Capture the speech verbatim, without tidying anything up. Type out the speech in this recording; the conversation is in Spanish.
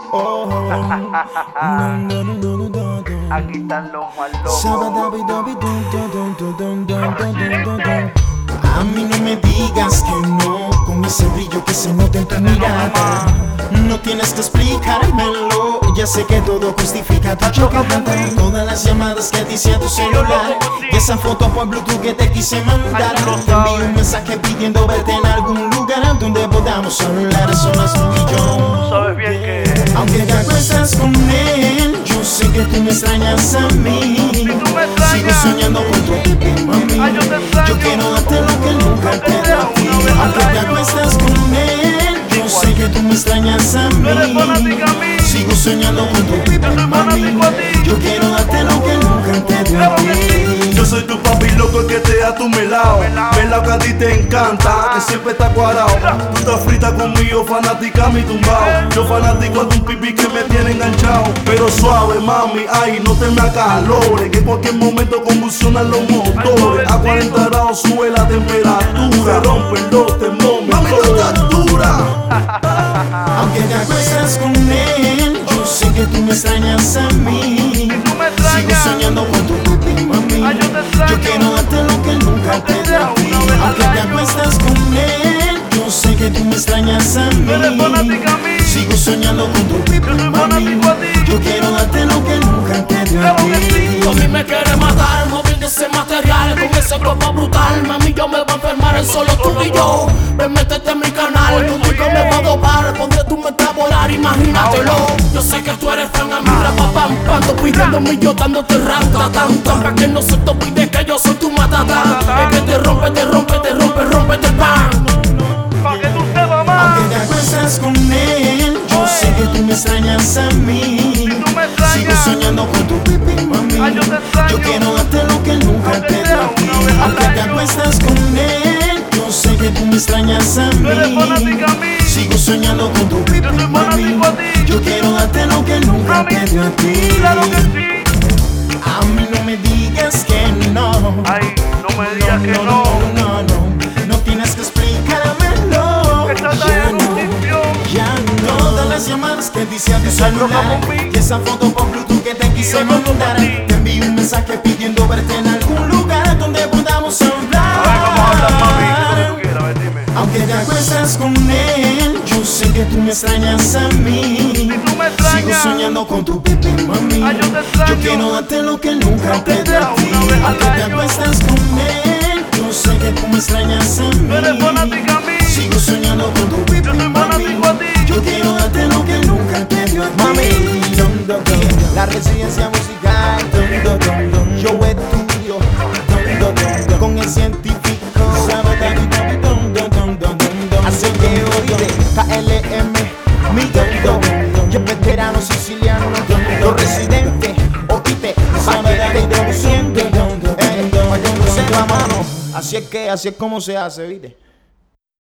Aquí están los malos. A mí no me digas que no, con ese brillo que se nota en tu mirada. No tienes que explicármelo, ya sé que todo justifica tu chocada. Todas las llamadas que dice a tu celular, y esa foto por Bluetooth que te quise mandar. Te envío un mensaje pidiendo verte en algún lugar donde podamos hablar solas tú y yo. Sabes bien que aunque ya no estás con él, yo sé que tú me extrañas a mí. si tú me extrañas, sigo soñando con tu pipi, mami. Ay, yo te extraño. Yo quiero darte lo que nunca te di a ti. Aunque ya no estás con él, yo sé que tú me extrañas a tú eres mí. fanática a mí. Sigo soñando con tu pipi, Yo soy mami. fanático a ti. Yo quiero darte lo que nunca te di a Claro que ti. Yo soy tu papi loco, el que te da tu melao. Melao que a ti te encanta, que siempre está cuadrado. Tú estás frita conmigo, fanática mi tumbao. Yo fanático de un pipi que me tiene enganchado. Pero suave, mami, ay, no te me acalores, que en cualquier momento convulsionan los motores. A cuarenta grados sube la temperatura, rompen los termómetros. Mami, tú estás dura. Aunque ya no estás con él, yo sé que tú me extrañas a mí. tú me Sigo extrañas, soñando con tu pipi, mami. Ay, yo te extraño. Yo quiero darte lo que nunca te di a ti. Una vez al Aunque te año. acuestas con él, yo sé que tú me extrañas a tú eres fanática a mí. mí. Sigo soñando con tu pipi, Yo soy mami. fanático a ti. Yo quiero darte lo que nunca te di a Claro que sí. ti. A mí me quiere matar, moviendo ese material con ese cuerpo brutal. Mami, yo me voy a enfermar, es solo tú y yo. Ven, métete en mi canal, tu chico me va a dopar. Pondré tu mente a volar, imagínatelo. Yo sé que tú eres fan a mí, rapa pam pam. Tú pidiéndome y yo dándote ranta tanta. Para que no se te olvide que yo soy tu matata. Es que te rompe, te rompe, te rompe, rompe el pan. Pa' que tú sepas más. Aunque ya no estás con él, yo sé que tú me extrañas a mí. tú me Sigo extrañas, soñando con tu pipi, mami. Ay, yo te extraño. Yo quiero darte lo que nunca Aunque te di sea a ti. una vez al Aunque te año. acuestas con él, yo sé que tú me extrañas a tú eres mí. fanática a mí. Sigo soñando con tu pipi, Yo soy mami. fanático a ti. Yo quiero darte lo que nunca Mami, te di a ti. claro que sí. A mí no me digas que no. Ay, no me digas que no. no, no, no. No tienes que explicármelo. Esta está Ya en un no. sitio. Ya no. Todas las llamadas que dice a tu celular, y esa foto por Bluetooth que te quise Yo no lo mandar. perdí. Te envío un mensaje pidiendo verte en algún lugar donde podamos A ver, vamos a hablar, mami. ¿Qué es lo que hablar. tú quieras? A ver, dime. Aunque te acuestas con él, yo sé que tú me extrañas a mí. Si tú me Sigo extrañas, soñando con tu pipi, mami. Ay, yo te extraño. Yo quiero darte lo que nunca Aunque te di sea a ti. una vez al Aunque te año. acuestas con él, yo sé que tú me extrañas a mí. tú eres fanática a mí. Sigo soñando con tu pipi, Yo soy mami. fanático a ti. Yo quiero darte lo que nunca te dio a ti. Mami, dum, dum, dum. La residencia musical, dum, dum, dum, dum. Yo estudio, dum, dum, dum, dum. Con el científico, sabe, dum, dum, dum, dum, dum, dum, dum. Así que oíste, K L M, mi dum, dum. Yo veterano siciliano, los residentes, oíste, sabe, dum, dum, dum, dum, dum, dum. Eh, pa' que no sepa, mano. Así es que, así es como se hace, ¿viste?